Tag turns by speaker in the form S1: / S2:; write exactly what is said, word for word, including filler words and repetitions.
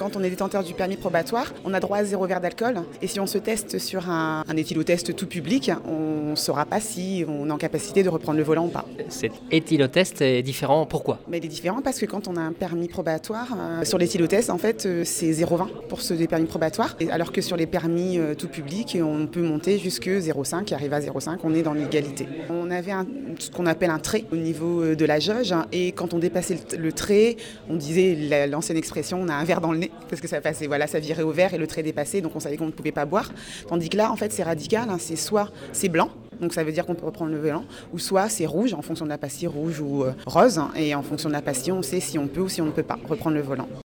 S1: Quand on est détenteur du permis probatoire, on a droit à zéro verre d'alcool. Et si on se teste sur un, un éthylotest tout public, on ne saura pas si on est en capacité de reprendre le volant ou pas.
S2: Cet éthylotest est différent, pourquoi ?
S1: Mais il est différent parce que quand on a un permis probatoire, euh, sur l'éthylotest, en fait, euh, c'est zéro virgule vingt pour ceux des permis probatoires. Et alors que sur les permis euh, tout public, on peut monter jusque zéro virgule cinq, qui arrive à zéro virgule cinq, on est dans l'égalité. On avait un, ce qu'on appelle un trait au niveau de la jauge, hein, et quand on dépassait le, le trait, on disait la, l'ancienne expression, on a un verre dans le nez, parce que ça passait, voilà, ça virait au vert et le trait dépassait, donc on savait qu'on ne pouvait pas boire. Tandis que là, en fait, c'est radical, hein, c'est soit c'est blanc, donc ça veut dire qu'on peut reprendre le volant, ou soit c'est rouge en fonction de la pastille rouge ou euh, rose, hein, et en fonction de la pastille, on sait si on peut ou si on ne peut pas reprendre le volant.